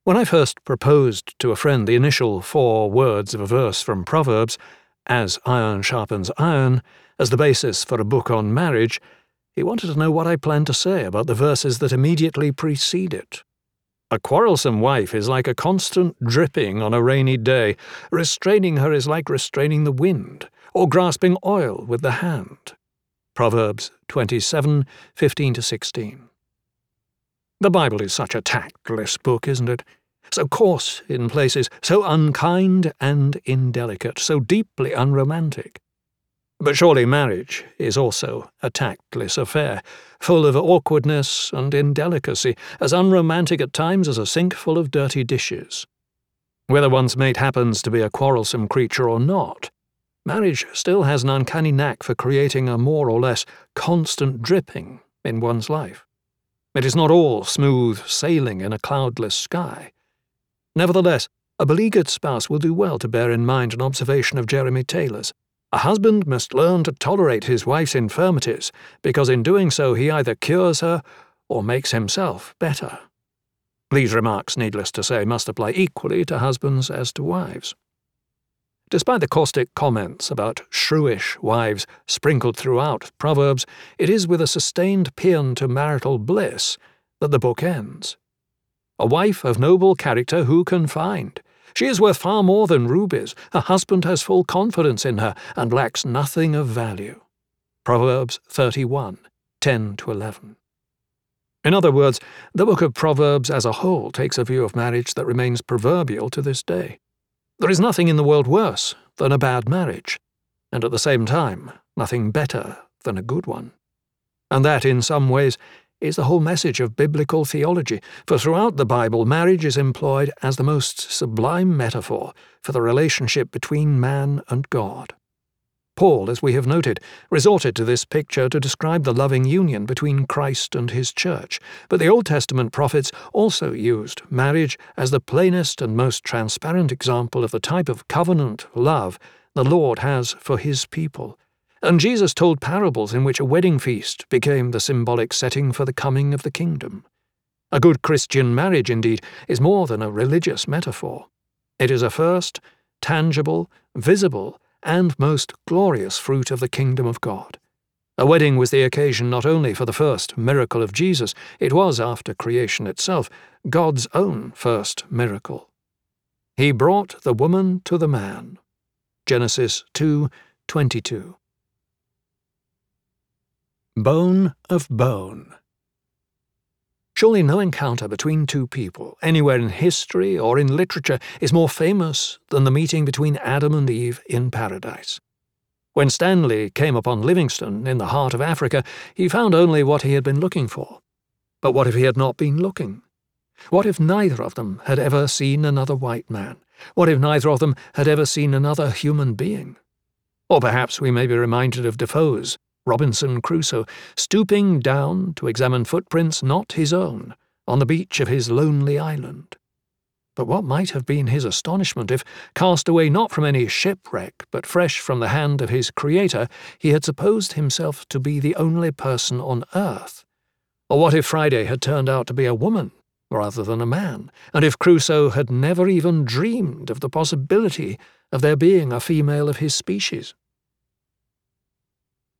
When I first proposed to a friend the initial 4 words of a verse from Proverbs, "as iron sharpens iron," as the basis for a book on marriage, he wanted to know what I planned to say about the verses that immediately precede it. A quarrelsome wife is like a constant dripping on a rainy day. Restraining her is like restraining the wind, or grasping oil with the hand. Proverbs 27:15-16. The Bible is such a tactless book, isn't it? So coarse in places, so unkind and indelicate, so deeply unromantic. But surely marriage is also a tactless affair, full of awkwardness and indelicacy, as unromantic at times as a sink full of dirty dishes. Whether one's mate happens to be a quarrelsome creature or not, marriage still has an uncanny knack for creating a more or less constant dripping in one's life. It is not all smooth sailing in a cloudless sky. Nevertheless, a beleaguered spouse will do well to bear in mind an observation of Jeremy Taylor's. A husband must learn to tolerate his wife's infirmities, because in doing so he either cures her or makes himself better. These remarks, needless to say, must apply equally to husbands as to wives. Despite the caustic comments about shrewish wives sprinkled throughout Proverbs, it is with a sustained paean to marital bliss that the book ends. A wife of noble character who can find? She is worth far more than rubies. Her husband has full confidence in her and lacks nothing of value. Proverbs 31:10-11. In other words, the book of Proverbs as a whole takes a view of marriage that remains proverbial to this day. There is nothing in the world worse than a bad marriage, and at the same time, nothing better than a good one. And that, in some ways, is the whole message of biblical theology, for throughout the Bible marriage is employed as the most sublime metaphor for the relationship between man and God. Paul, as we have noted, resorted to this picture to describe the loving union between Christ and his church, but the Old Testament prophets also used marriage as the plainest and most transparent example of the type of covenant love the Lord has for his people. And Jesus told parables in which a wedding feast became the symbolic setting for the coming of the kingdom. A good Christian marriage, indeed, is more than a religious metaphor. It is a first, tangible, visible, and most glorious fruit of the kingdom of God. A wedding was the occasion not only for the first miracle of Jesus, it was, after creation itself, God's own first miracle. He brought the woman to the man. Genesis 2:22. Bone of bone. Surely no encounter between two people, anywhere in history or in literature, is more famous than the meeting between Adam and Eve in paradise. When Stanley came upon Livingstone in the heart of Africa, he found only what he had been looking for. But what if he had not been looking? What if neither of them had ever seen another white man? What if neither of them had ever seen another human being? Or perhaps we may be reminded of Defoe's Robinson Crusoe, stooping down to examine footprints not his own on the beach of his lonely island. But what might have been his astonishment if, cast away not from any shipwreck but fresh from the hand of his Creator, he had supposed himself to be the only person on earth? Or what if Friday had turned out to be a woman rather than a man, and if Crusoe had never even dreamed of the possibility of there being a female of his species?